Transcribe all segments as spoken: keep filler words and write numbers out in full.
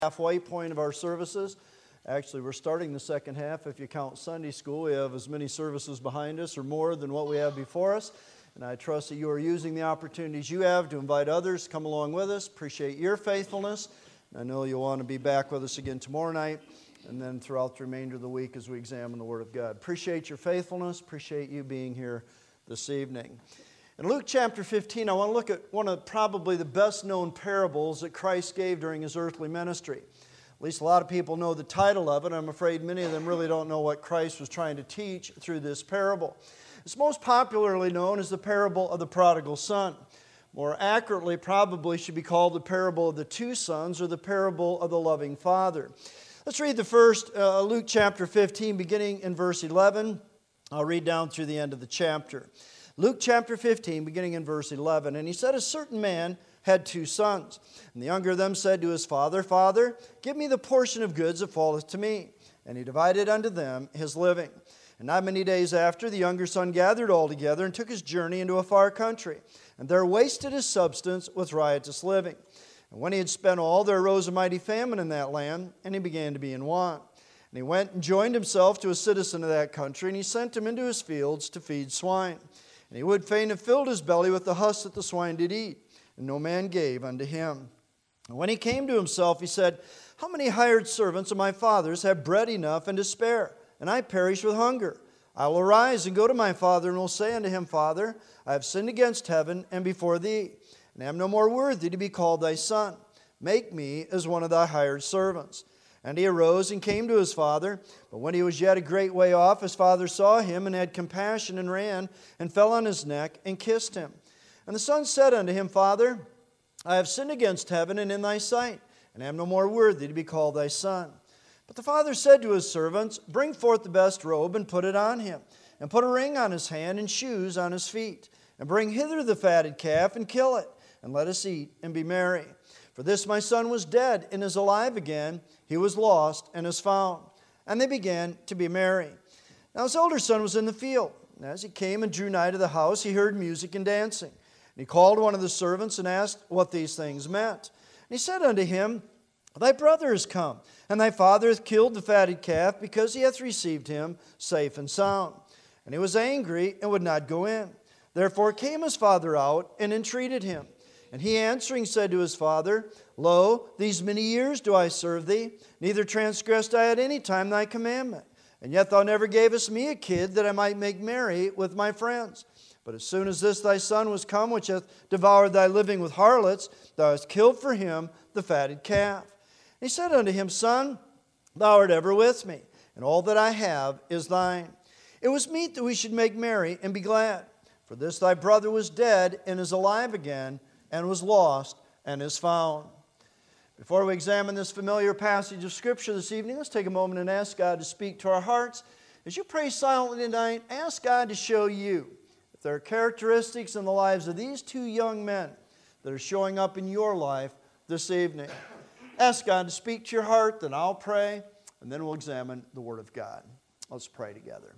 halfway point of our services. Actually, we're starting the second half. If you count Sunday school, we have as many services behind us or more than what we have before us. And I trust that you are using the opportunities you have to invite others to come along with us. Appreciate your faithfulness. I know you'll want to be back with us again tomorrow night and then throughout the remainder of the week as we examine the Word of God. Appreciate your faithfulness. Appreciate you being here this evening. In Luke chapter fifteen, I want to look at one of probably the best known parables that Christ gave during His earthly ministry. At least a lot of people know the title of it. I'm afraid many of them really don't know what Christ was trying to teach through this parable. It's most popularly known as the parable of the prodigal son. More accurately, probably should be called the parable of the two sons or the parable of the loving father. Let's read the first, uh, Luke chapter fifteen, beginning in verse eleven. I'll read down through the end of the chapter. Luke chapter fifteen, beginning in verse eleven. And he said, a certain man had two sons. And the younger of them said to his father, Father, give me the portion of goods that falleth to me. And he divided unto them his living. And not many days after, the younger son gathered all together and took his journey into a far country. And there wasted his substance with riotous living. And when he had spent all, there arose a mighty famine in that land, and he began to be in want. And he went and joined himself to a citizen of that country, and he sent him into his fields to feed swine. And he would fain have filled his belly with the husk that the swine did eat, and no man gave unto him. And when he came to himself, he said, How many hired servants of my father's have bread enough and to spare, and I perish with hunger? I will arise and go to my father, and will say unto him, Father, I have sinned against heaven and before thee, and am no more worthy to be called thy son. Make me as one of thy hired servants. And he arose and came to his father. But when he was yet a great way off, his father saw him and had compassion and ran and fell on his neck and kissed him. And the son said unto him, Father, I have sinned against heaven and in thy sight, and am no more worthy to be called thy son. But the father said to his servants, Bring forth the best robe and put it on him, and put a ring on his hand and shoes on his feet. And bring hither the fatted calf and kill it, and let us eat and be merry. For this my son was dead and is alive again. He was lost and is found. And they began to be merry. Now his elder son was in the field. And as he came and drew nigh to the house, he heard music and dancing. And he called one of the servants and asked what these things meant. And he said unto him, Thy brother is come, and thy father hath killed the fatted calf, because he hath received him safe and sound. And he was angry and would not go in. Therefore came his father out and entreated him. And he answering said to his father, Lo, these many years do I serve thee, neither transgressed I at any time thy commandment. And yet thou never gavest me a kid, that I might make merry with my friends. But as soon as this thy son was come, which hath devoured thy living with harlots, thou hast killed for him the fatted calf. And he said unto him, Son, thou art ever with me, and all that I have is thine. It was meet that we should make merry and be glad. For this thy brother was dead and is alive again, and was lost and is found. Before we examine this familiar passage of Scripture this evening, let's take a moment and ask God to speak to our hearts. As you pray silently tonight, ask God to show you if there are characteristics in the lives of these two young men that are showing up in your life this evening. Ask God to speak to your heart, then I'll pray, and then we'll examine the Word of God. Let's pray together.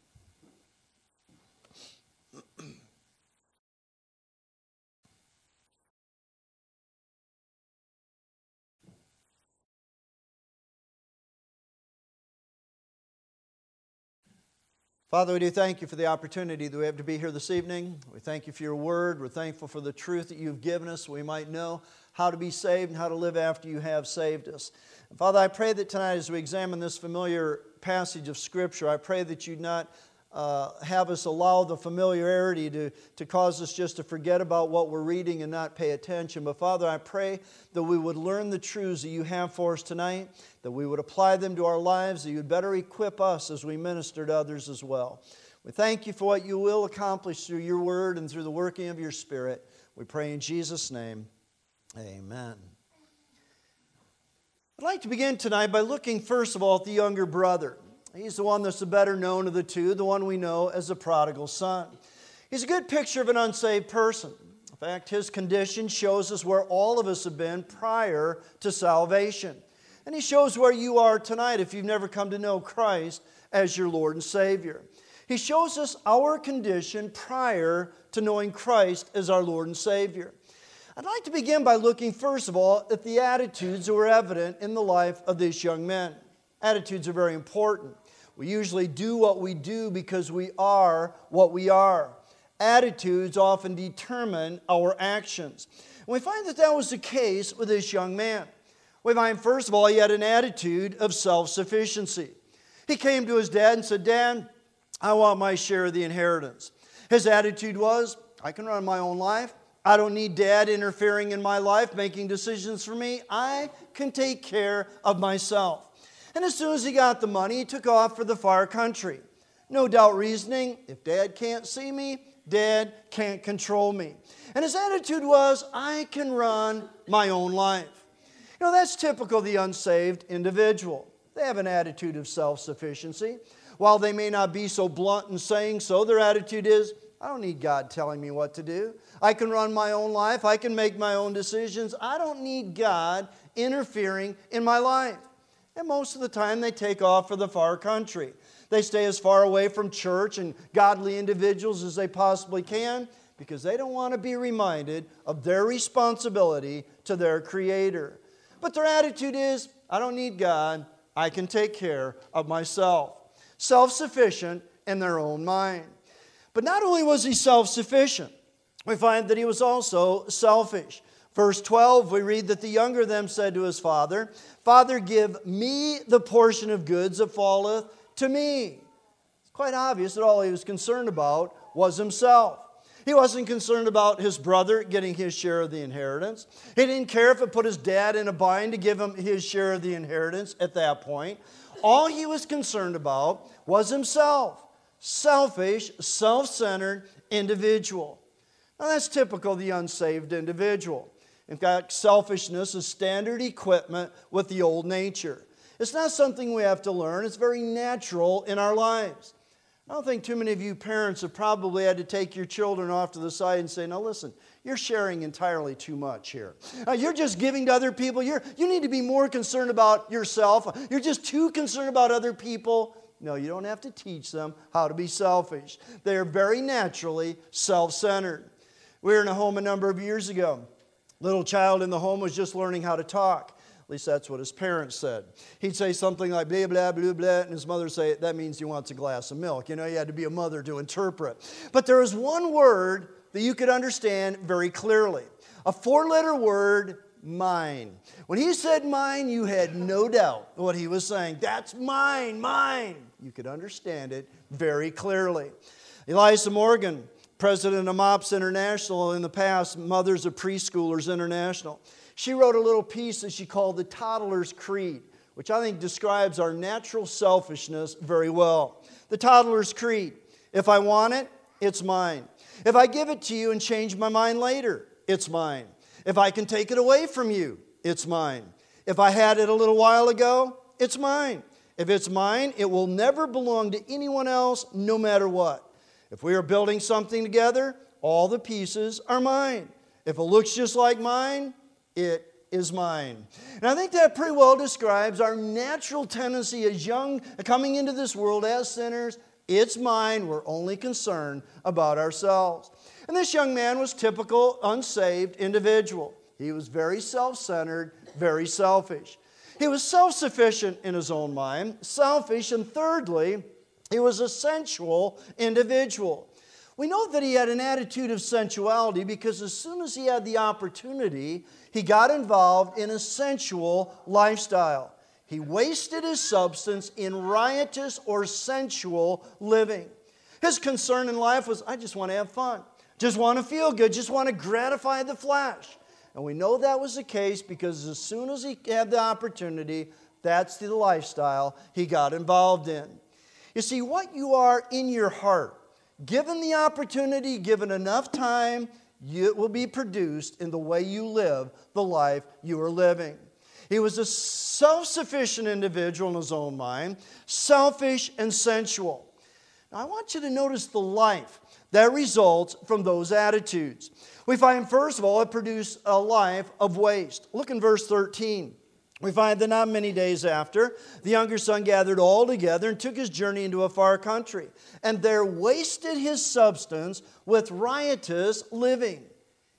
Father, we do thank you for the opportunity that we have to be here this evening. We thank you for your word. We're thankful for the truth that you've given us so we might know how to be saved and how to live after you have saved us. And Father, I pray that tonight as we examine this familiar passage of Scripture, I pray that you'd not uh, have us allow the familiarity to, to cause us just to forget about what we're reading and not pay attention. But Father, I pray that we would learn the truths that you have for us tonight, that we would apply them to our lives, that you'd better equip us as we minister to others as well. We thank you for what you will accomplish through your word and through the working of your Spirit. We pray in Jesus' name, amen. I'd like to begin tonight by looking first of all at the younger brother. He's the one that's the better known of the two, the one we know as the prodigal son. He's a good picture of an unsaved person. In fact, his condition shows us where all of us have been prior to salvation. And he shows where you are tonight if you've never come to know Christ as your Lord and Savior. He shows us our condition prior to knowing Christ as our Lord and Savior. I'd like to begin by looking, first of all, at the attitudes that were evident in the life of this young man. Attitudes are very important. We usually do what we do because we are what we are. Attitudes often determine our actions. And we find that that was the case with this young man. We find, first of all, he had an attitude of self-sufficiency. He came to his dad and said, "Dad, I want my share of the inheritance." His attitude was, "I can run my own life. I don't need Dad interfering in my life, making decisions for me. I can take care of myself." And as soon as he got the money, he took off for the far country. No doubt reasoning, if Dad can't see me, Dad can't control me. And his attitude was, "I can run my own life." You know, that's typical of the unsaved individual. They have an attitude of self-sufficiency. While they may not be so blunt in saying so, their attitude is, "I don't need God telling me what to do. I can run my own life. I can make my own decisions. I don't need God interfering in my life." And most of the time they take off for the far country. They stay as far away from church and godly individuals as they possibly can because they don't want to be reminded of their responsibility to their Creator. But their attitude is, "I don't need God. I can take care of myself." Self-sufficient in their own mind. But not only was he self-sufficient, we find that he was also selfish. Verse twelve, we read that the younger of them said to his father, "Father, give me the portion of goods that falleth to me." It's quite obvious that all he was concerned about was himself. He wasn't concerned about his brother getting his share of the inheritance. He didn't care if it put his dad in a bind to give him his share of the inheritance at that point. All he was concerned about was himself. Selfish, self-centered individual. Now that's typical of the unsaved individual. In fact, selfishness is standard equipment with the old nature. It's not something we have to learn. It's very natural in our lives. I don't think too many of you parents have probably had to take your children off to the side and say, "Now listen, you're sharing entirely too much here. Uh, you're just giving to other people. You're, you need to be more concerned about yourself. You're just too concerned about other people." No, you don't have to teach them how to be selfish. They are very naturally self-centered. We were in a home a number of years ago. Little child in the home was just learning how to talk. At least that's what his parents said. He'd say something like blah, blah, blah, blah, and his mother would say, "That means he wants a glass of milk." You know, you had to be a mother to interpret. But there was one word that you could understand very clearly. A four-letter word, mine. When he said mine, you had no doubt what he was saying. That's mine, mine. You could understand it very clearly. Eliza Morgan, president of MOPS International, in the past, Mothers of Preschoolers International. She wrote a little piece that she called the Toddler's Creed, which I think describes our natural selfishness very well. The Toddler's Creed: if I want it, it's mine. If I give it to you and change my mind later, it's mine. If I can take it away from you, it's mine. If I had it a little while ago, it's mine. If it's mine, it will never belong to anyone else, no matter what. If we are building something together, all the pieces are mine. If it looks just like mine, it is mine. And I think that pretty well describes our natural tendency as young, coming into this world as sinners. It's mine. We're only concerned about ourselves. And this young man was typical unsaved individual. He was very self-centered, very selfish. He was self-sufficient in his own mind, selfish, and thirdly, he was a sensual individual. We know that he had an attitude of sensuality because as soon as he had the opportunity, he got involved in a sensual lifestyle. He wasted his substance in riotous or sensual living. His concern in life was, "I just want to have fun, just want to feel good, just want to gratify the flesh." And we know that was the case because as soon as he had the opportunity, that's the lifestyle he got involved in. You see, what you are in your heart, given the opportunity, given enough time, it will be produced in the way you live the life you are living. He was a self-sufficient individual in his own mind, selfish and sensual. Now, I want you to notice the life that results from those attitudes. We find, first of all, it produced a life of waste. Look in verse thirteen. We find that not many days after, the younger son gathered all together and took his journey into a far country, and there wasted his substance with riotous living.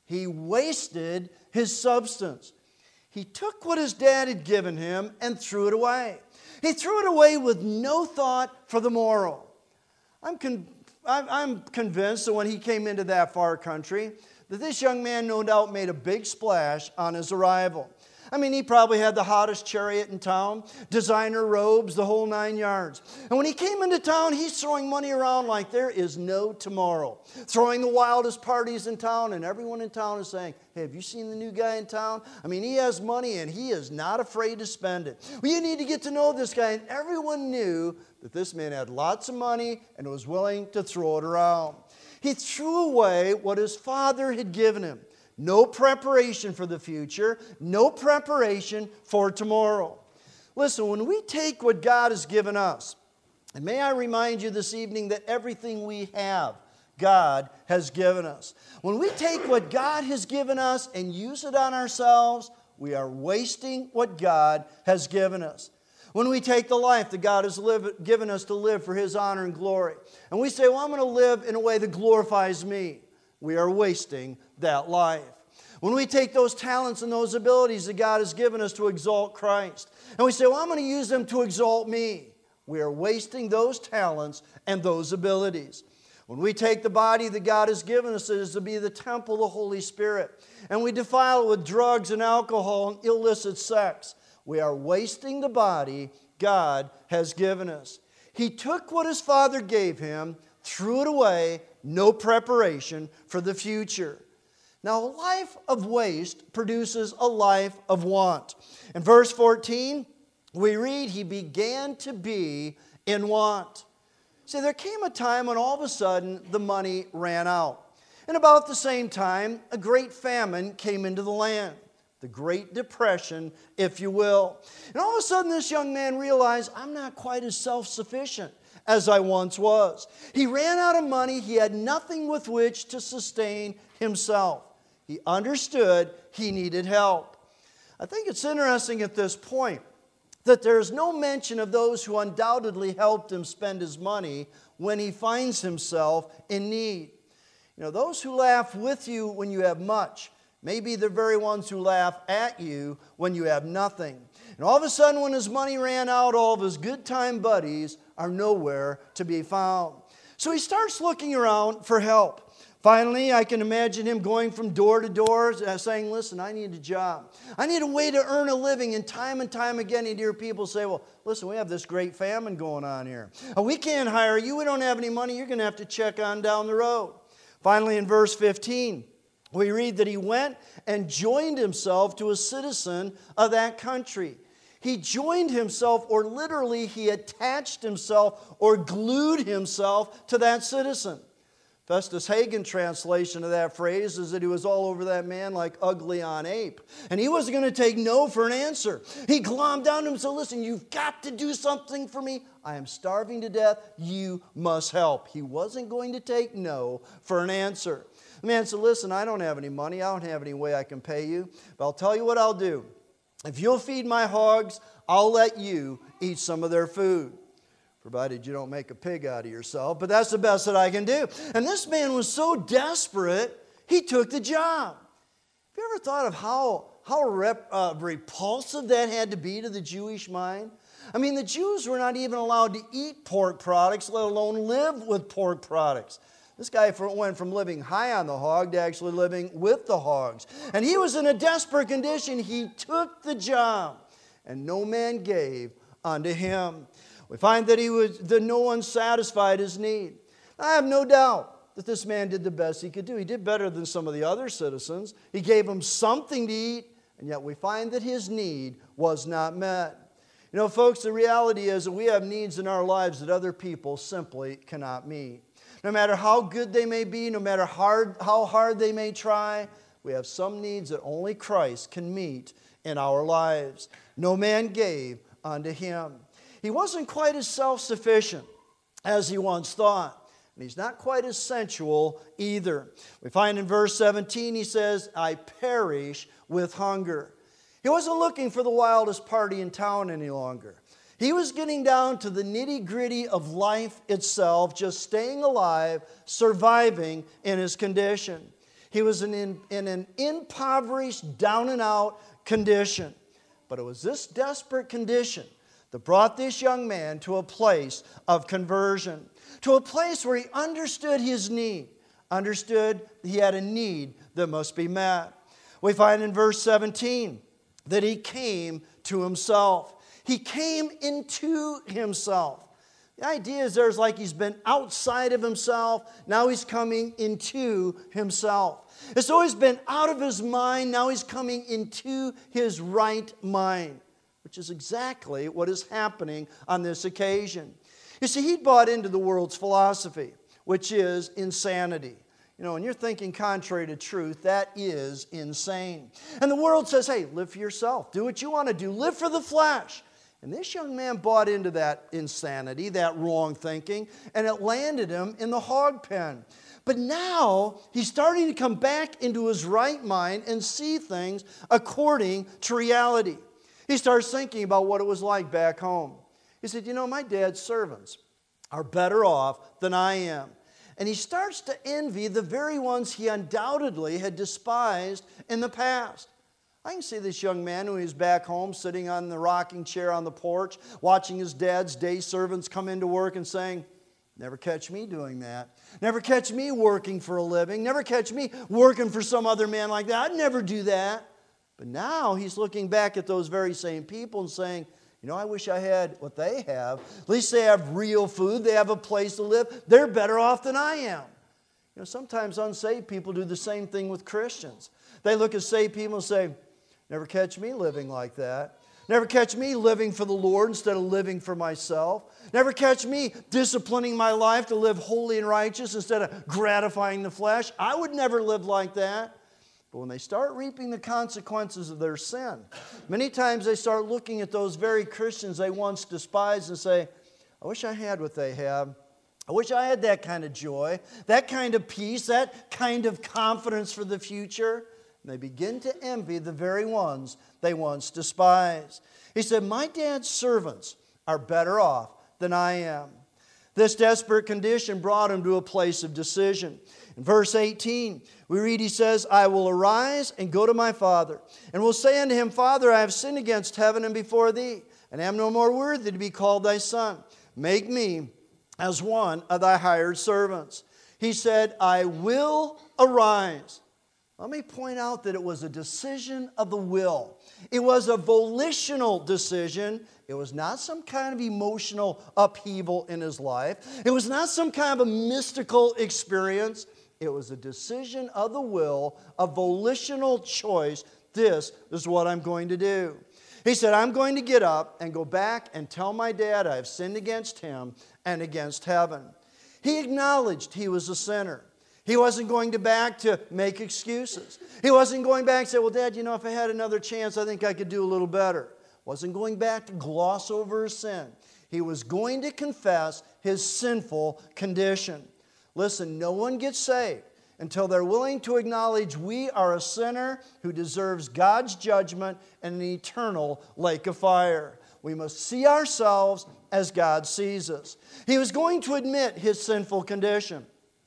He wasted his substance. He took what his dad had given him and threw it away. He threw it away with no thought for the morrow. I'm, con- I'm convinced that when he came into that far country, that this young man no doubt made a big splash on his arrival. I mean, he probably had the hottest chariot in town, designer robes, the whole nine yards. And when he came into town, he's throwing money around like there is no tomorrow. Throwing the wildest parties in town, and everyone in town is saying, hey, have you seen the new guy in town? I mean, he has money, and he is not afraid to spend it. Well, you need to get to know this guy. And everyone knew that this man had lots of money and was willing to throw it around. He threw away what his father had given him. No preparation for the future, no preparation for tomorrow. Listen, when we take what God has given us, and may I remind you this evening that everything we have, God has given us. When we take what God has given us and use it on ourselves, we are wasting what God has given us. When we take the life that God has live, given us to live for His honor and glory, and we say, well, I'm going to live in a way that glorifies me, we are wasting that life. When we take those talents and those abilities that God has given us to exalt Christ, and we say, well, I'm going to use them to exalt me, we are wasting those talents and those abilities. When we take the body that God has given us as to be the temple of the Holy Spirit, and we defile it with drugs and alcohol and illicit sex, we are wasting the body God has given us. He took what his father gave him, threw it away, no preparation for the future. Now, a life of waste produces a life of want. In verse fourteen, we read, he began to be in want. See, there came a time when all of a sudden the money ran out. And about the same time, a great famine came into the land. The Great Depression, if you will. And all of a sudden this young man realized, I'm not quite as self-sufficient as I once was. He ran out of money. He had nothing with which to sustain himself. He understood he needed help. I think it's interesting at this point that there's no mention of those who undoubtedly helped him spend his money when he finds himself in need. You know, those who laugh with you when you have much may be the very ones who laugh at you when you have nothing. And all of a sudden, when his money ran out, all of his good time buddies are nowhere to be found. So he starts looking around for help. Finally, I can imagine him going from door to door saying, listen, I need a job. I need a way to earn a living. And time and time again, he'd hear people say, well, listen, we have this great famine going on here. Oh, we can't hire you. We don't have any money. You're going to have to check on down the road. Finally, in verse fifteen, we read that he went and joined himself to a citizen of that country. He joined himself, or literally he attached himself or glued himself to that citizen. Festus Hagen translation of that phrase is that he was all over that man like ugly on ape. And he wasn't going to take no for an answer. He glommed down to him and said, listen, you've got to do something for me. I am starving to death. You must help. He wasn't going to take no for an answer. The man said, listen, I don't have any money. I don't have any way I can pay you. But I'll tell you what I'll do. If you'll feed my hogs, I'll let you eat some of their food. Provided you don't make a pig out of yourself. But that's the best that I can do. And this man was so desperate, he took the job. Have you ever thought of how, how rep, uh, repulsive that had to be to the Jewish mind? I mean, the Jews were not even allowed to eat pork products, let alone live with pork products. This guy went from living high on the hog to actually living with the hogs. And he was in a desperate condition. He took the job, and no man gave unto him. We find that he was that no one satisfied his need. I have no doubt that this man did the best he could do. He did better than some of the other citizens. He gave them something to eat, and yet we find that his need was not met. You know, folks, the reality is that we have needs in our lives that other people simply cannot meet. No matter how good they may be, no matter hard, how hard they may try, we have some needs that only Christ can meet in our lives. No man gave unto him. He wasn't quite as self-sufficient as he once thought. And he's not quite as sensual either. We find in verse seventeen, he says, I perish with hunger. He wasn't looking for the wildest party in town any longer. He was getting down to the nitty-gritty of life itself, just staying alive, surviving in his condition. He was in, in, in an impoverished, down and out condition. But it was this desperate condition that brought this young man to a place of conversion, to a place where he understood his need, understood he had a need that must be met. We find in verse seventeen that he came to himself. He came into himself. The idea is there's like he's been outside of himself. Now he's coming into himself. It's always been out of his mind. Now he's coming into his right mind, which is exactly what is happening on this occasion. You see, he'd bought into the world's philosophy, which is insanity. You know, when you're thinking contrary to truth, that is insane. And the world says, hey, live for yourself. Do what you want to do. Live for the flesh. And this young man bought into that insanity, that wrong thinking, and it landed him in the hog pen. But now he's starting to come back into his right mind and see things according to reality. He starts thinking about what it was like back home. He said, you know, my dad's servants are better off than I am. And he starts to envy the very ones he undoubtedly had despised in the past. I can see this young man when he's back home sitting on the rocking chair on the porch, watching his dad's day servants come into work and saying, never catch me doing that. Never catch me working for a living. Never catch me working for some other man like that. I'd never do that. But now he's looking back at those very same people and saying, you know, I wish I had what they have. At least they have real food. They have a place to live. They're better off than I am. You know, sometimes unsaved people do the same thing with Christians. They look at saved people and say, never catch me living like that. Never catch me living for the Lord instead of living for myself. Never catch me disciplining my life to live holy and righteous instead of gratifying the flesh. I would never live like that. But when they start reaping the consequences of their sin, many times they start looking at those very Christians they once despised and say, I wish I had what they have. I wish I had that kind of joy, that kind of peace, that kind of confidence for the future. And they begin to envy the very ones they once despised. He said, my dad's servants are better off than I am. This desperate condition brought him to a place of decision. In verse eighteen, we read, he says, I will arise and go to my father, and will say unto him, Father, I have sinned against heaven and before thee, and am no more worthy to be called thy son. Make me as one of thy hired servants. He said, I will arise. Let me point out that it was a decision of the will. It was a volitional decision. It was not some kind of emotional upheaval in his life. It was not some kind of a mystical experience. It was a decision of the will, a volitional choice. This is what I'm going to do. He said, I'm going to get up and go back and tell my dad I have sinned against him and against heaven. He acknowledged he was a sinner. He wasn't going to back to make excuses. He wasn't going back and say, well, Dad, you know, if I had another chance, I think I could do a little better. Wasn't going back to gloss over his sin. He was going to confess his sinful condition. Listen, no one gets saved until they're willing to acknowledge we are a sinner who deserves God's judgment and an eternal lake of fire. We must see ourselves as God sees us. He was going to admit his sinful condition.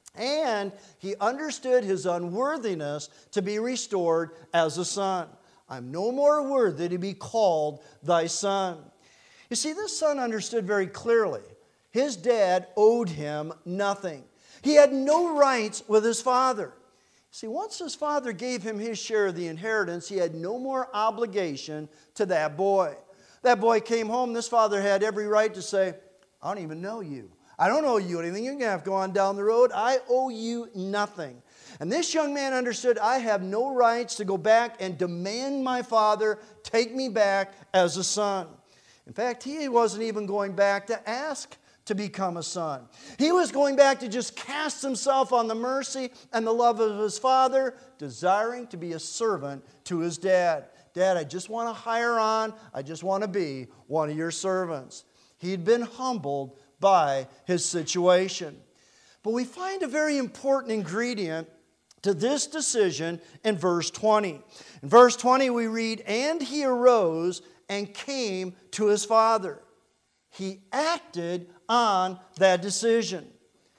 And he understood his unworthiness to be restored as a son. I'm no more worthy to be called thy son. You see, this son understood very clearly. His dad owed him nothing. He had no rights with his father. See, once his father gave him his share of the inheritance, he had no more obligation to that boy. That boy came home, this father had every right to say, I don't even know you. I don't owe you anything. You're going to have to go on down the road. I owe you nothing. And this young man understood, I have no rights to go back and demand my father take me back as a son. In fact, he wasn't even going back to ask to become a son. He was going back to just cast himself on the mercy and the love of his father, desiring to be a servant to his dad. Dad, I just want to hire on. I just want to be one of your servants. He'd been humbled by his situation. But we find a very important ingredient to this decision in verse twenty. In verse twenty we read, and he arose and came to his father. He acted on that decision.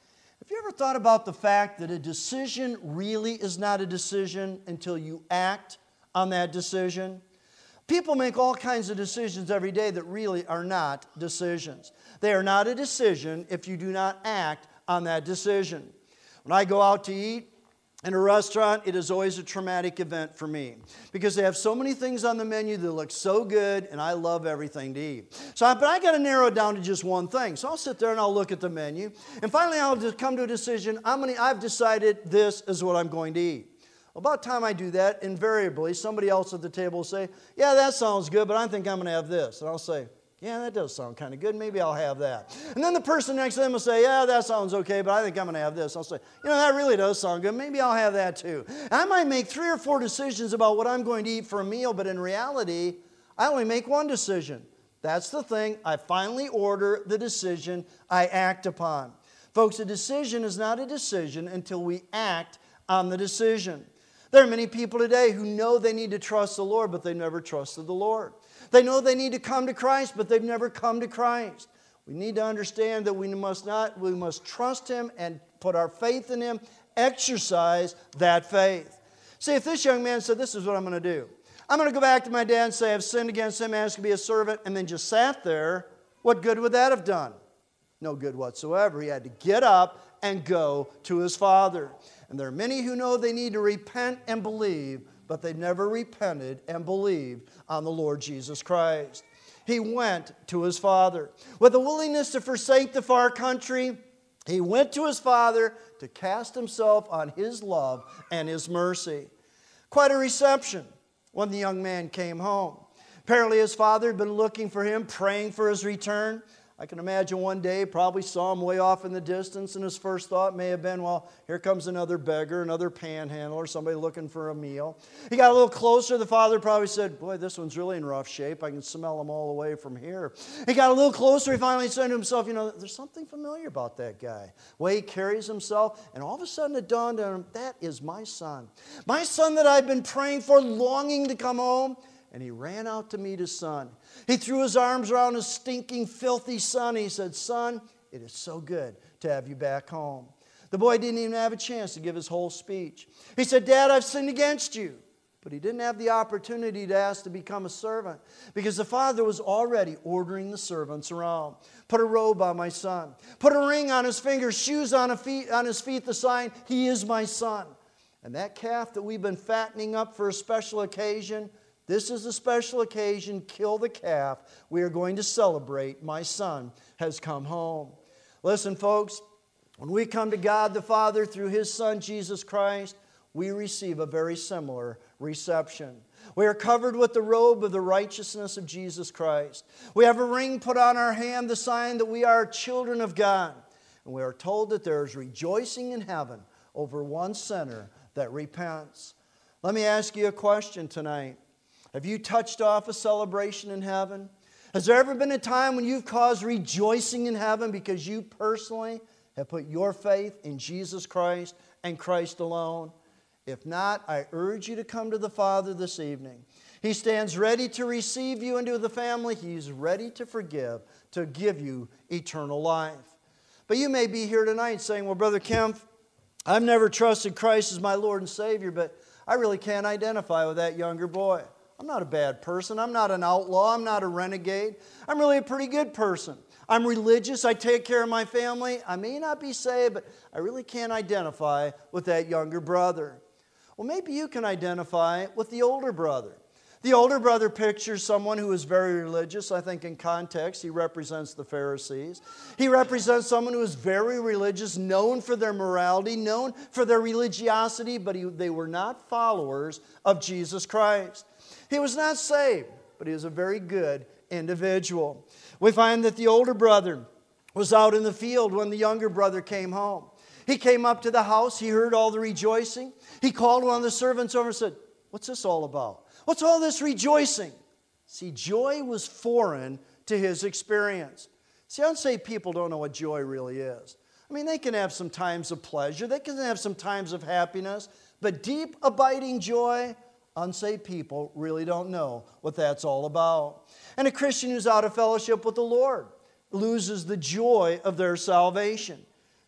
Have you ever thought about the fact that a decision really is not a decision until you act on that decision? People make all kinds of decisions every day that really are not decisions. They are not a decision if you do not act on that decision. When I go out to eat in a restaurant, it is always a traumatic event for me because they have so many things on the menu that look so good, and I love everything to eat. So, I, but I got to narrow it down to just one thing. So I'll sit there and I'll look at the menu, and finally I'll just come to a decision. I'm gonna, I've decided this is what I'm going to eat. About the time I do that, invariably somebody else at the table will say, "Yeah, that sounds good, but I think I'm going to have this." And I'll say, "Yeah, that does sound kind of good. Maybe I'll have that." And then the person next to them will say, "Yeah, that sounds okay, but I think I'm going to have this." I'll say, "You know, that really does sound good. Maybe I'll have that too." And I might make three or four decisions about what I'm going to eat for a meal, but in reality, I only make one decision. That's the thing. I finally order the decision I act upon. Folks, a decision is not a decision until we act on the decision. There are many people today who know they need to trust the Lord, but they've never trusted the Lord. They know they need to come to Christ, but they've never come to Christ. We need to understand that we must not, we must trust Him and put our faith in Him, exercise that faith. See, if this young man said, "This is what I'm going to do. I'm going to go back to my dad and say I've sinned against him, asked to be a servant," and then just sat there, what good would that have done? No good whatsoever. He had to get up and go to his father. And there are many who know they need to repent and believe, but they've never repented and believed on the Lord Jesus Christ. He went to his father. With a willingness to forsake the far country, he went to his father to cast himself on his love and his mercy. Quite a reception when the young man came home. Apparently his father had been looking for him, praying for his return. I can imagine one day, probably saw him way off in the distance, and his first thought may have been, well, here comes another beggar, another panhandler, somebody looking for a meal. He got a little closer. The father probably said, "Boy, this one's really in rough shape. I can smell him all the way from here." He got a little closer. He finally said to himself, "You know, there's something familiar about that guy. The way he carries himself." And all of a sudden it dawned on him, that is my son. My son that I've been praying for, longing to come home. And he ran out to meet his son. He threw his arms around his stinking, filthy son. He said, "Son, it is so good to have you back home." The boy didn't even have a chance to give his whole speech. He said, "Dad, I've sinned against you." But he didn't have the opportunity to ask to become a servant because the father was already ordering the servants around. "Put a robe on my son. Put a ring on his finger, shoes on, a feet, on his feet, the sign, he is my son." And that calf that we've been fattening up for a special occasion, this is a special occasion. Kill the calf. We are going to celebrate. My son has come home. Listen, folks, when we come to God the Father through His Son, Jesus Christ, we receive a very similar reception. We are covered with the robe of the righteousness of Jesus Christ. We have a ring put on our hand, the sign that we are children of God. And we are told that there is rejoicing in heaven over one sinner that repents. Let me ask you a question tonight. Have you touched off a celebration in heaven? Has there ever been a time when you've caused rejoicing in heaven because you personally have put your faith in Jesus Christ and Christ alone? If not, I urge you to come to the Father this evening. He stands ready to receive you into the family. He's ready to forgive, to give you eternal life. But you may be here tonight saying, "Well, Brother Kempf, I've never trusted Christ as my Lord and Savior, but I really can't identify with that younger boy. I'm not a bad person. I'm not an outlaw. I'm not a renegade. I'm really a pretty good person. I'm religious. I take care of my family. I may not be saved, but I really can't identify with that younger brother." Well, maybe you can identify with the older brother. The older brother pictures someone who is very religious. I think in context, he represents the Pharisees. He represents someone who is very religious, known for their morality, known for their religiosity, but he, they were not followers of Jesus Christ. He was not saved, but he was a very good individual. We find that the older brother was out in the field when the younger brother came home. He came up to the house. He heard all the rejoicing. He called one of the servants over and said, "What's this all about? What's all this rejoicing?" See, joy was foreign to his experience. See, unsaved people don't know what joy really is. I mean, they can have some times of pleasure. They can have some times of happiness. But deep, abiding joy, unsaved people really don't know what that's all about. And a Christian who's out of fellowship with the Lord loses the joy of their salvation.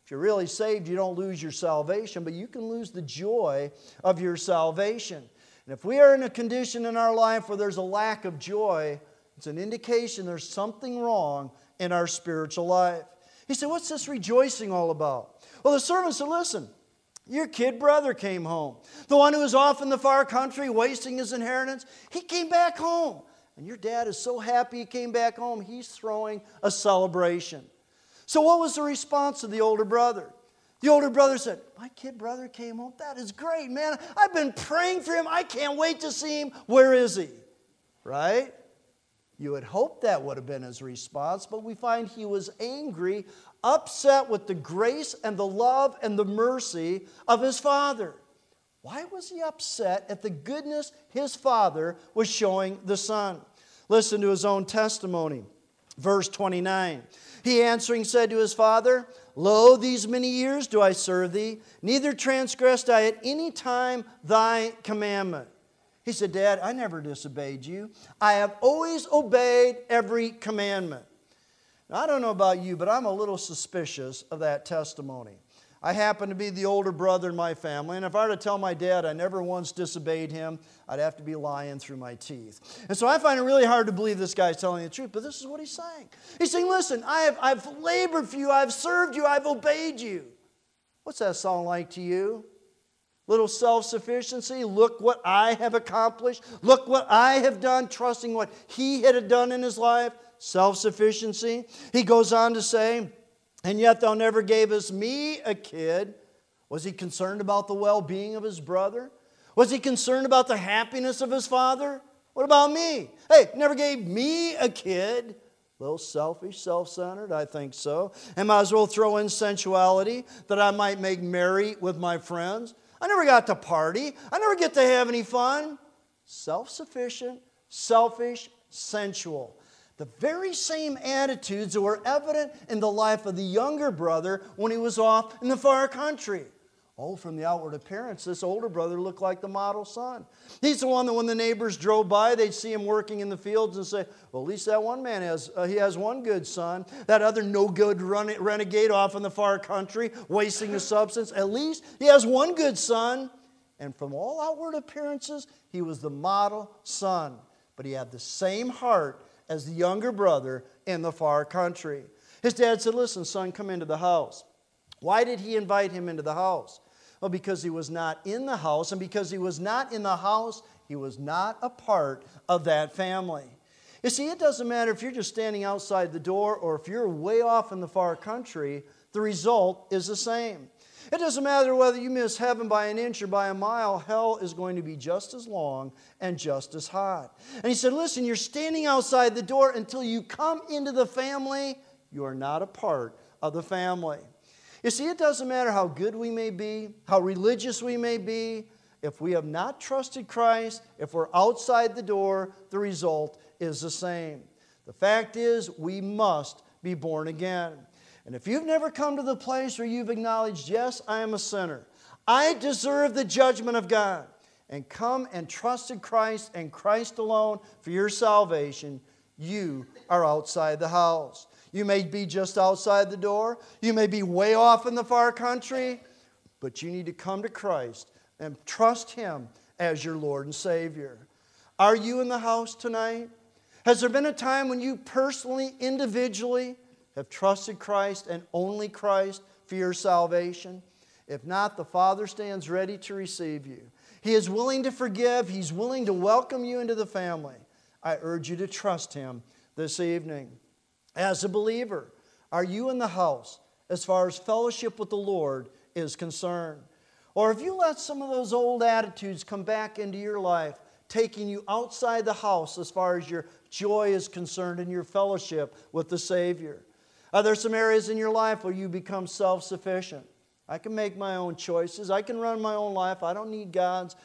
If you're really saved, you don't lose your salvation, but you can lose the joy of your salvation. And if we are in a condition in our life where there's a lack of joy, it's an indication there's something wrong in our spiritual life. He said, what's this rejoicing all about? Well, the servant said, listen, your kid brother came home. The one who was off in the far country wasting his inheritance, he came back home. And your dad is so happy he came back home, he's throwing a celebration. So what was the response of the older brother? The older brother said, my kid brother came home. That is great, man. I've been praying for him. I can't wait to see him. Where is he? Right? You would hope that would have been his response, but we find he was angry, upset with the grace and the love and the mercy of his father. Why was he upset at the goodness his father was showing the son? Listen to his own testimony. Verse twenty-nine. He answering said to his father, lo, these many years do I serve thee, neither transgressed I at any time thy commandment. He said, Dad, I never disobeyed you. I have always obeyed every commandment. Now, I don't know about you, but I'm a little suspicious of that testimony. I happen to be the older brother in my family, and if I were to tell my dad I never once disobeyed him, I'd have to be lying through my teeth. And so I find it really hard to believe this guy's telling the truth, but this is what he's saying. He's saying, listen, I have, I've labored for you, I've served you, I've obeyed you. What's that sound like to you? Little self-sufficiency. Look what I have accomplished. Look what I have done, trusting what he had done in his life. Self-sufficiency. He goes on to say, and yet thou never gavest me a kid. Was he concerned about the well-being of his brother? Was he concerned about the happiness of his father? What about me? Hey, never gave me a kid. A little selfish, self-centered, I think so. And might as well throw in sensuality that I might make merry with my friends. I never got to party. I never get to have any fun. Self-sufficient, selfish, sensual. The very same attitudes that were evident in the life of the younger brother when he was off in the far country. Oh, from the outward appearance, this older brother looked like the model son. He's the one that when the neighbors drove by, they'd see him working in the fields and say, well, at least that one man has, uh, he has one good son. That other no-good renegade off in the far country, wasting his substance, at least he has one good son. And from all outward appearances, he was the model son. But he had the same heart as the younger brother in the far country. His dad said, listen, son, come into the house. Why did he invite him into the house? Well, because he was not in the house, and because he was not in the house, he was not a part of that family. You see, it doesn't matter if you're just standing outside the door or if you're way off in the far country, the result is the same. It doesn't matter whether you miss heaven by an inch or by a mile, hell is going to be just as long and just as hot. And he said, listen, you're standing outside the door until you come into the family, you are not a part of the family. You see, it doesn't matter how good we may be, how religious we may be, if we have not trusted Christ, if we're outside the door, the result is the same. The fact is, we must be born again. And if you've never come to the place where you've acknowledged, yes, I am a sinner, I deserve the judgment of God, and come and trusted Christ and Christ alone for your salvation, you are outside the house. You may be just outside the door. You may be way off in the far country, but you need to come to Christ and trust Him as your Lord and Savior. Are you in the house tonight? Has there been a time when you personally, individually, have trusted Christ and only Christ for your salvation? If not, the Father stands ready to receive you. He is willing to forgive. He's willing to welcome you into the family. I urge you to trust Him this evening. As a believer, are you in the house as far as fellowship with the Lord is concerned? Or have you let some of those old attitudes come back into your life, taking you outside the house as far as your joy is concerned and your fellowship with the Savior? Are there some areas in your life where you become self-sufficient? I can make my own choices. I can run my own life. I don't need God's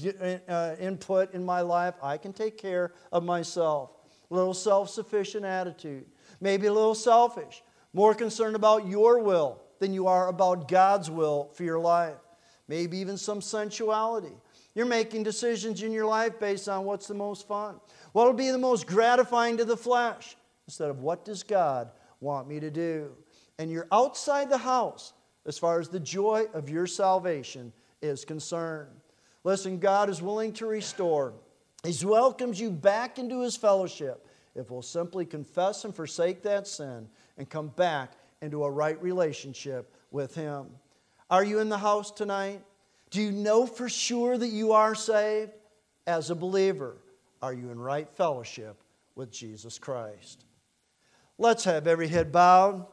uh, input in my life. I can take care of myself. A little self-sufficient attitude. Maybe a little selfish. More concerned about your will than you are about God's will for your life. Maybe even some sensuality. You're making decisions in your life based on what's the most fun. What will be the most gratifying to the flesh instead of what does God want me to do? And you're outside the house as far as the joy of your salvation is concerned. Listen, God is willing to restore. He welcomes you back into His fellowship if we'll simply confess and forsake that sin and come back into a right relationship with Him. Are you in the house tonight? Do you know for sure that you are saved? As a believer, are you in right fellowship with Jesus Christ? Let's have every head bowed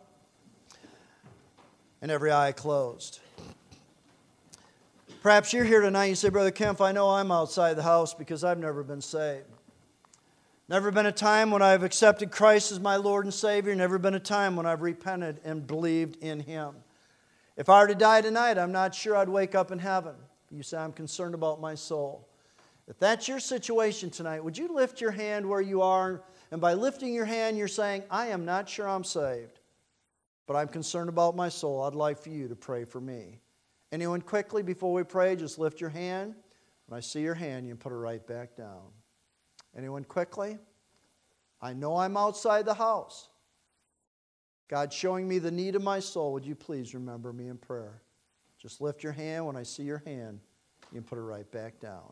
and every eye closed. Perhaps you're here tonight and you say, Brother Kempf, I know I'm outside the house because I've never been saved. Never been a time when I've accepted Christ as my Lord and Savior. Never been a time when I've repented and believed in Him. If I were to die tonight, I'm not sure I'd wake up in heaven. You say, I'm concerned about my soul. If that's your situation tonight, would you lift your hand where you are? And by lifting your hand, you're saying, I am not sure I'm saved, but I'm concerned about my soul. I'd like for you to pray for me. Anyone quickly before we pray, just lift your hand. When I see your hand, you can put it right back down. Anyone quickly? I know I'm outside the house. God's showing me the need of my soul. Would you please remember me in prayer? Just lift your hand. When I see your hand, you can put it right back down.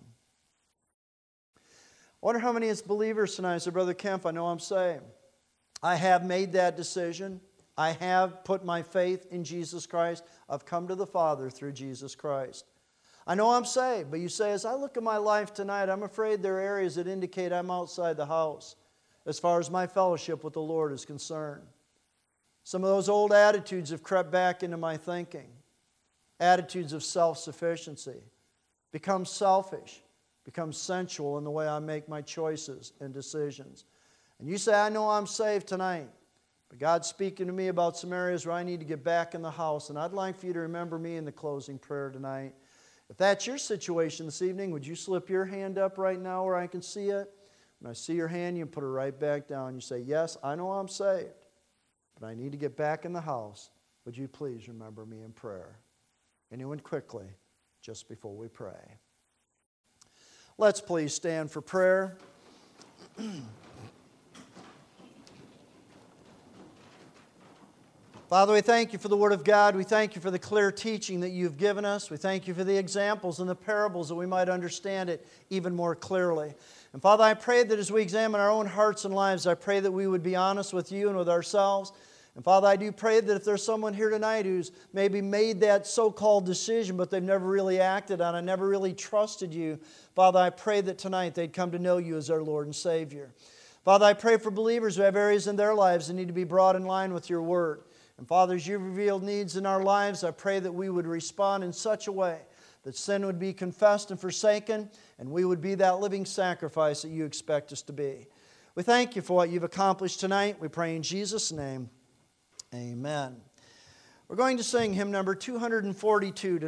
I wonder how many as believers tonight say, Brother Kempf, I know I'm saved. I have made that decision. I have put my faith in Jesus Christ. I've come to the Father through Jesus Christ. I know I'm saved, but you say, as I look at my life tonight, I'm afraid there are areas that indicate I'm outside the house as far as my fellowship with the Lord is concerned. Some of those old attitudes have crept back into my thinking. Attitudes of self-sufficiency. Become selfish. Become sensual in the way I make my choices and decisions. And you say, I know I'm saved tonight, but God's speaking to me about some areas where I need to get back in the house, and I'd like for you to remember me in the closing prayer tonight. If that's your situation this evening, would you slip your hand up right now where I can see it? When I see your hand, you put it right back down. You say, yes, I know I'm saved, but I need to get back in the house. Would you please remember me in prayer? Anyone quickly, just before we pray. Let's please stand for prayer. Father, we thank you for the Word of God. We thank you for the clear teaching that you've given us. We thank you for the examples and the parables that we might understand it even more clearly. And Father, I pray that as we examine our own hearts and lives, I pray that we would be honest with you and with ourselves. And Father, I do pray that if there's someone here tonight who's maybe made that so-called decision, but they've never really acted on it, never really trusted you, Father, I pray that tonight they'd come to know you as their Lord and Savior. Father, I pray for believers who have areas in their lives that need to be brought in line with your Word. And Father, as you've revealed needs in our lives, I pray that we would respond in such a way that sin would be confessed and forsaken, and we would be that living sacrifice that you expect us to be. We thank you for what you've accomplished tonight. We pray in Jesus' name. Amen. We're going to sing hymn number two forty-two.